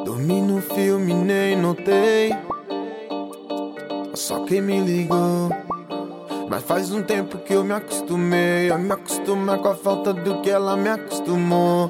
Dormi no filme, nem notei. Só quem me ligou. Mas faz um tempo que eu me acostumei a me acostumar com a falta do que ela me acostumou.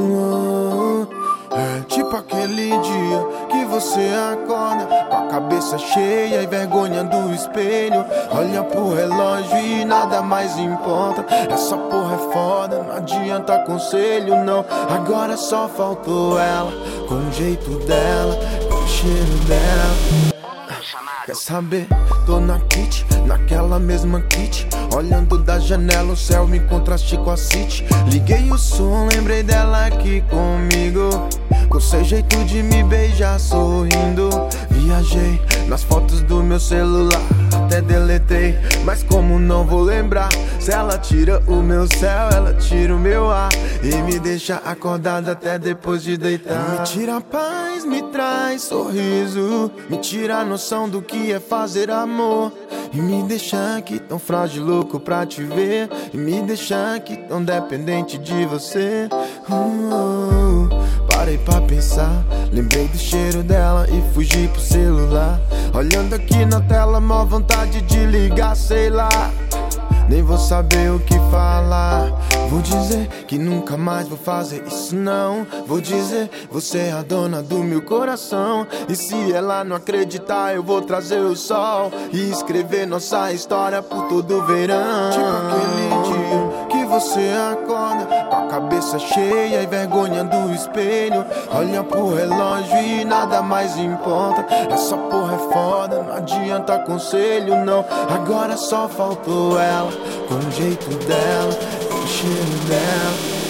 É tipo aquele dia que você acorda com a cabeça cheia e vergonha do espelho. Olha pro relógio e nada mais importa. Essa porra é foda, não adianta conselho não. Agora só faltou ela, com o jeito dela, com o cheiro dela. Quer saber? Tô na kit, naquela mesma kit. Olhando da janela o céu em contraste com a city. Liguei o som, lembrei dela aqui comigo, com seu jeito de me beijar sorrindo. Viajei nas fotos do meu celular, até deletei, mas como não vou lembrar? Se ela tira o meu céu, ela tira o meu ar e me deixa acordado até depois de deitar. Me tira a paz, me traz sorriso, me tira a noção do que é fazer amor. E me deixa aqui tão frágil, louco pra te ver. E me deixa aqui tão dependente de você. Parei pra pensar, lembrei do cheiro dela e fugi pro celular. Olhando aqui na tela, mó vontade de ligar, sei lá. Nem vou saber o que falar. Vou dizer que nunca mais vou fazer isso não. Vou dizer, você é a dona do meu coração. E se ela não acreditar, eu vou trazer o sol e escrever nossa história por todo o verão. Tipo aquele dia que você acorda com a cabeça cheia e vergonha do espelho. Olha pro relógio e nada mais importa. Essa porra é foda, não adianta conselho não. Agora só faltou ela, com o jeito dela, com o cheiro dela.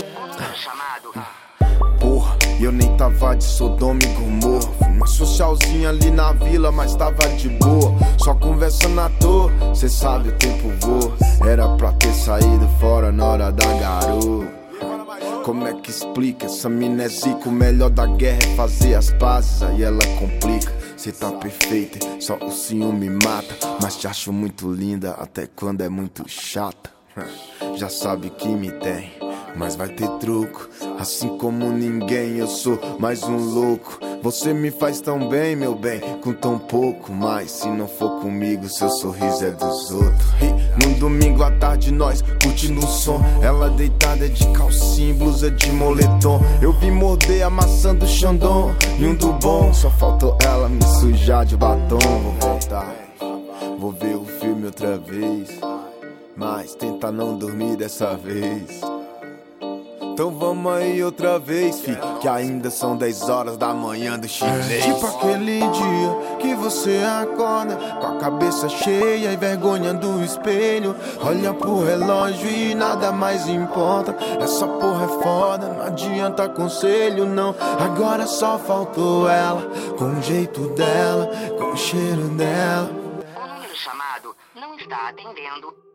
Porra, eu nem tava de Sodoma e Gomorra. Fui uma socialzinha ali na vila, mas tava de boa. Só conversando à toa, cê sabe o tempo voa. Era pra ter saído fora na hora da garoa. Como é que explica? Essa mina é zica. O melhor da guerra é fazer as pazes, aí ela complica. Cê tá perfeita, só o ciúme mata. Mas te acho muito linda, até quando é muito chata. Já sabe que me tem, mas vai ter truco. Assim como ninguém, eu sou mais um louco. Você me faz tão bem, meu bem, com tão pouco. Mas se não for comigo, seu sorriso é dos outros. E num domingo à tarde nós curtindo o som. Ela deitada de calcinha e blusa de moletom. Eu vi morder a maçã do Xandão e um do bom. Só faltou ela me sujar de batom. Vou voltar, vou ver o filme outra vez, mas tenta não dormir dessa vez. Então vamos aí outra vez, fi, que ainda são 10 horas da manhã do chinês. Tipo aquele dia que você acorda com a cabeça cheia e vergonha do espelho. Olha pro relógio e nada mais importa. Essa porra é foda, não adianta conselho não. Agora só faltou ela, com o jeito dela, com o cheiro dela. O número chamado não está atendendo.